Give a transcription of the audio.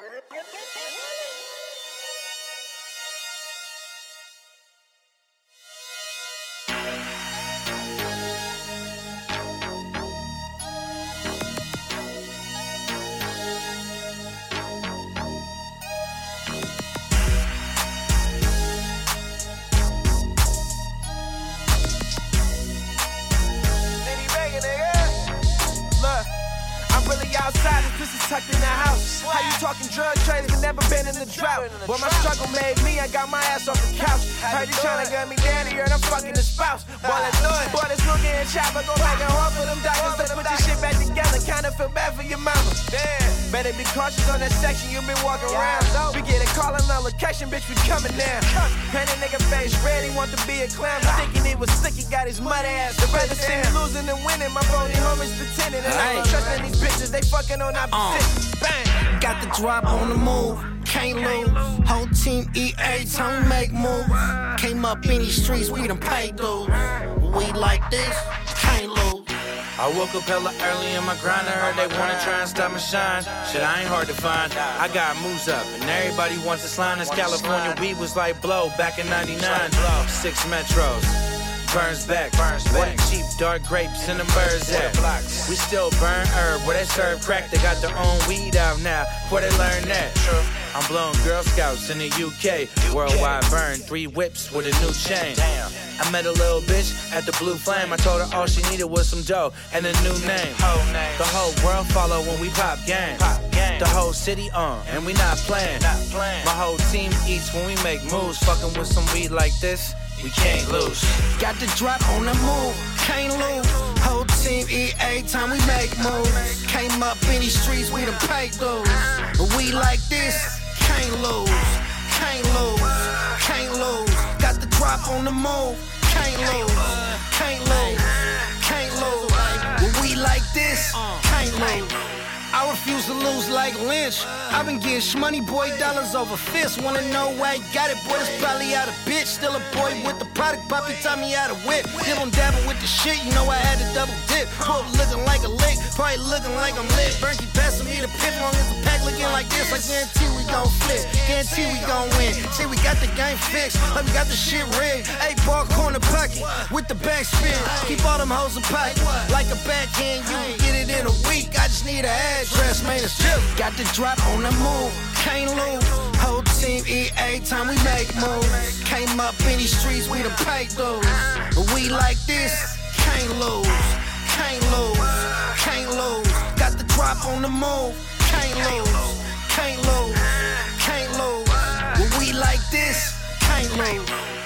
Outside, this pussy tucked in the house. How you talking drug traders but never been in the drought? Boy, my struggle made me, I got my ass off the couch. Heard you tryna get me down here and I'm fucking the spouse. Boy, let's do it. Boy, this rookie and chopper go back and hard for them doctors. Let's put this shit back together. Kinda feel bad for your mama. Damn. Better be cautious on that section you been walking around. We get a call on our location, bitch, we coming down. And that nigga face red, he want to be a clown. Thinking he was slick, he got his mud ass. The rather see me losing than winning. My phony homies pretending. And I ain't trusting these bitches, they fucking on opposites. Bang. Got the drop on the move, can't lose. Whole team eat every time we make moves. Came up in these streets, we done paid dues. We like this, can't lose. I woke up hella early in my grind. I heard they wanna try and stop my shine. Shit, I ain't hard to find. I got moves up, and everybody wants to slime. This California weed was like blow back in 99. 6 metros. Burns back, what cheap dark grapes and them birds at? We still burn herb, where they serve crack, they got their own weed out now, where they learn that? I'm blowing Girl Scouts in the UK, worldwide burn, 3 whips with a new chain. I met a little bitch at the Blue Flame, I told her all she needed was some dough and a new name. The whole world follow when we pop game. The whole city on, and we not playing. My whole team eats when we make moves, fucking with some weed like this. We can't lose. Got the drop on the move, can't lose. Whole team eat every time we make moves. Came up in these streets, we done paid dues. But we like this, can't lose. Can't lose, can't lose. Got the drop on the move, can't lose. Can't lose, can't lose. But we like this, can't lose. I refuse to lose like Lynch. I've been getting shmoney, boy, dollars over fists. Wanna know where I got it, boy, it's probably out of bitch. Still a boy with the product, poppy taught me how to whip. Dip on dabble with the shit, you know I had to double dip. Pull looking like a lick, probably looking like I'm lit. Berkey passing me the pip, long as the pack looking like this. I guarantee we gon' flip, guarantee we gon' win. See, we got the game fixed, like we got the shit rigged. 8-ball corner pocket, with the back spin. Keep all them hoes in pocket, like a backhand. You can get it in a week, I just need a address, man, it's chill. Got the drop on the move, can't lose. Whole team eat every time we make moves. Came up in these streets, we done paid dues. But we like this, can't lose. Can't lose, can't lose. Got the drop on the move, can't lose. Can't lose, can't lose. But we like this, can't lose.